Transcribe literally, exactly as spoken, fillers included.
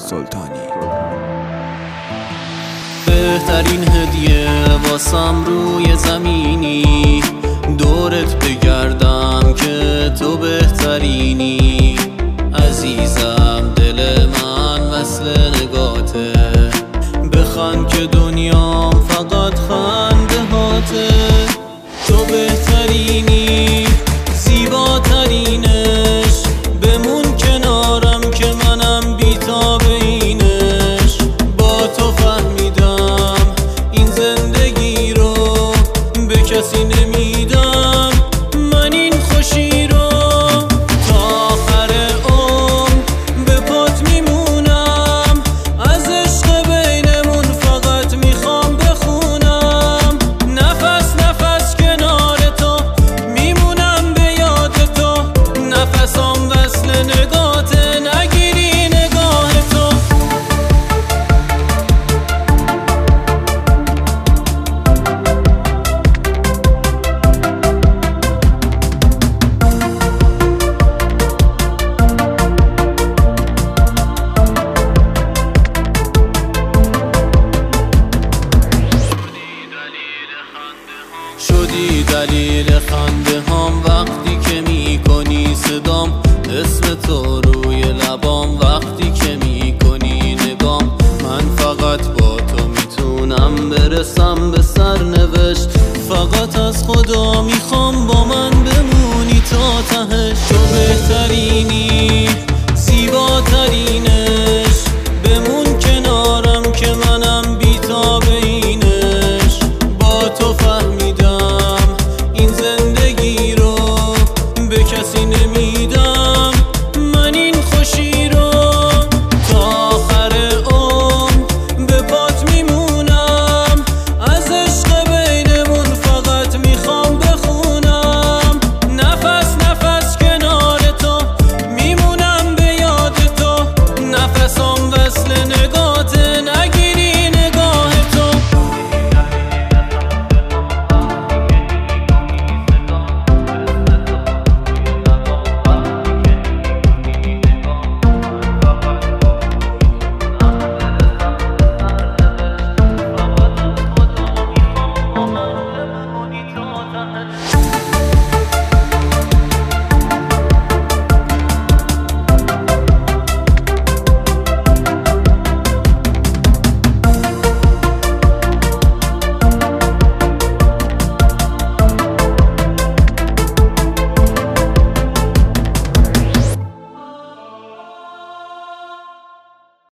سلطانی. بهترین هدیه واسم روی زمینی، دورت بگردم که تو بهترینی. عزیزم دل من وصل نگاته، بخند که دنیام فقط خنده هاته. تو بهترینی زیباترینش، بمون کنارم که منم بی‌تاب اینش. با تو فهمیدم این زندگی رو به کسی نمیدم، من این خوشی رو تا آخر عمر به پات میمونم. از عشق بینمون فقط میخوام بخونم. نفس نفس کنار تو میمونم به یاد تو، نفسام وصل نگاته، نگیری نگاه تو. شدی دلیل خنده هم وقتی که میکنی صدام، اسم تو روی لبام وقتی که میکنی نگام. من فقط با تو میتونم برسم به سرنوشت، فقط از خدا میخوام با من بمونی تا تهش. تو بهترینی